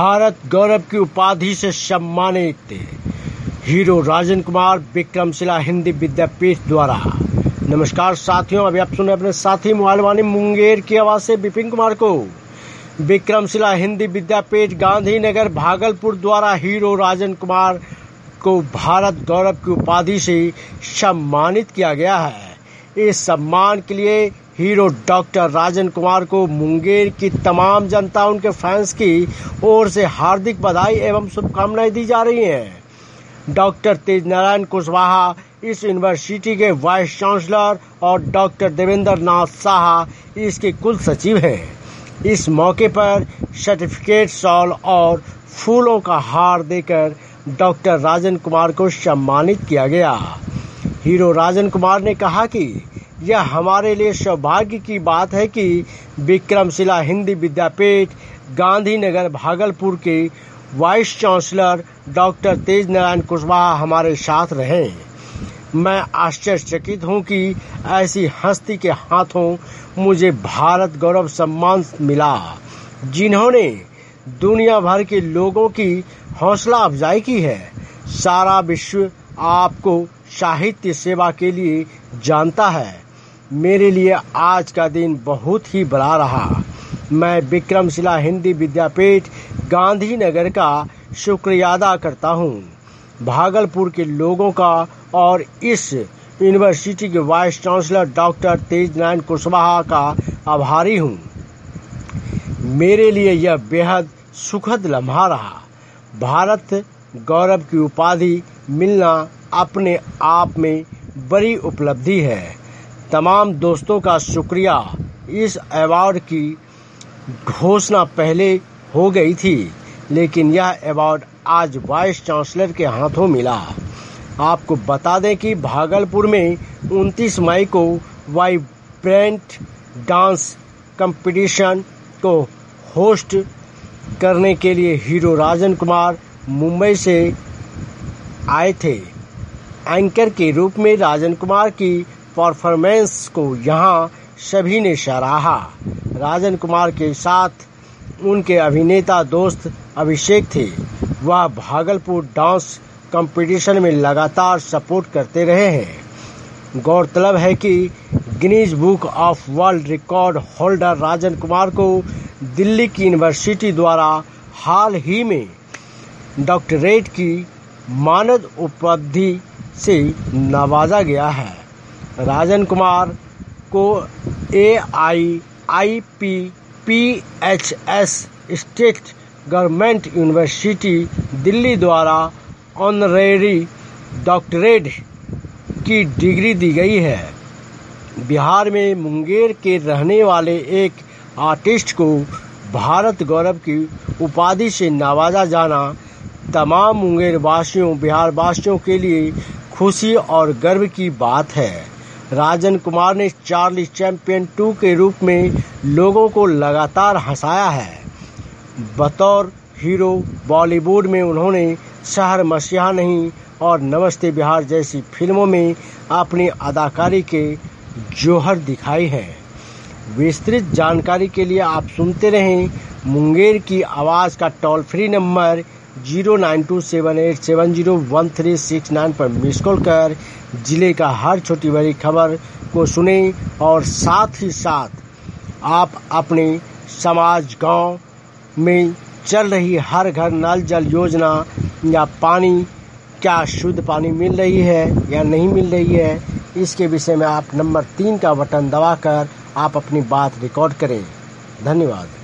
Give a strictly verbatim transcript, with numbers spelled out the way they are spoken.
भारत गौरव की उपाधि से सम्मानित हीरो राजन कुमार विक्रमशिला हिंदी विद्यापीठ द्वारा। नमस्कार साथियों, अभी आप सुने अपने साथी मोबाइल वाणी मुंगेर की आवाज से विपिन कुमार को। विक्रमशिला हिंदी विद्यापीठ गांधीनगर भागलपुर द्वारा हीरो राजन कुमार को भारत गौरव की उपाधि से सम्मानित किया गया है। इस सम्मान के लिए हीरो डॉक्टर राजन कुमार को मुंगेर की तमाम जनता, उनके फैंस की ओर से हार्दिक बधाई एवं शुभकामनाएं दी जा रही हैं। डॉक्टर तेज नारायण कुशवाहा इस यूनिवर्सिटी के वाइस चांसलर और डॉक्टर देवेंद्र नाथ साहा इसके कुल सचिव हैं। इस मौके पर सर्टिफिकेट, शॉल और फूलों का हार देकर डॉक्टर राजन कुमार को सम्मानित किया गया। हीरो राजन कुमार ने कहा कि यह हमारे लिए सौभाग्य की बात है कि विक्रमशिला हिंदी विद्यापीठ गांधीनगर भागलपुर के vice chancellor doctor Tej Narayan Kushwaha हमारे साथ रहे। मैं आश्चर्यचकित हूं कि ऐसी हस्ती के हाथों मुझे भारत गौरव सम्मान मिला, जिन्होंने दुनिया भर के लोगों की हौसला अफजाई की है। सारा विश्व आपको साहित्य सेवा के लिए जानता है। मेरे लिए आज का दिन बहुत ही बड़ा रहा। मैं विक्रमशिला हिंदी विद्यापीठ गांधीनगर का शुक्रिया अदा करता हूं, भागलपुर के लोगों का और इस यूनिवर्सिटी के vice chancellor doctor Tej Narayan Kushwaha का आभारी हूं। मेरे लिए यह बेहद सुखद लम्हा रहा। भारत गौरव की उपाधि मिलना अपने आप में बड़ी उपलब्धि है। तमाम दोस्तों का शुक्रिया। इस अवार्ड की घोषणा पहले हो गई थी, लेकिन यह अवार्ड आज वाइस चांसलर के हाथों मिला। आपको बता दें कि भागलपुर में उनतीस मई को वाइब्रेंट डांस कंपटीशन को होस्ट करने के लिए हीरो राजन कुमार मुंबई से आए थे। एंकर के रूप में राजन कुमार की परफॉर्मेंस को यहां सभी ने सराहा। राजन कुमार के साथ उनके अभिनेता दोस्त अभिषेक थे। वह भागलपुर डांस कंपटीशन में लगातार सपोर्ट करते रहे हैं। गौरतलब है कि Guinness book of world record holder Rajan Kumar को दिल्ली की यूनिवर्सिटी द्वारा हाल ही में डॉक्टरेट की मानद उपाधि से नवाजा गया है। राजन कुमार को A I I P P H S state government university Delhi द्वारा ऑनरेरी डॉक्टरेट की डिग्री दी गई है। बिहार में मुंगेर के रहने वाले एक आर्टिस्ट को भारत गौरव की उपाधि से नवाजा जाना तमाम मुंगेर वासियों, बिहार वासियों के लिए खुशी और गर्व की बात है। राजन कुमार ने चार्ली चैंपियन टू के रूप में लोगों को लगातार हंसाया है। बतौर हीरो बॉलीवुड में उन्होंने शहर मसीहा नहीं और नमस्ते बिहार जैसी फिल्मों में अपनी अदाकारी के जौहर दिखाई है। विस्तृत जानकारी के लिए आप सुनते रहें मुंगेर की आवाज़ का toll free number zero nine two seven eight seven zero one three six nine पर मिस कॉल कर जिले का हर छोटी बड़ी खबर को सुने और साथ ही साथ आप अपने समाज, गांव में चल रही हर घर नल जल योजना या पानी, क्या शुद्ध पानी मिल रही है या नहीं मिल रही है, इसके विषय में आप नंबर तीन का बटन दबाकर आप अपनी बात रिकॉर्ड करें। धन्यवाद।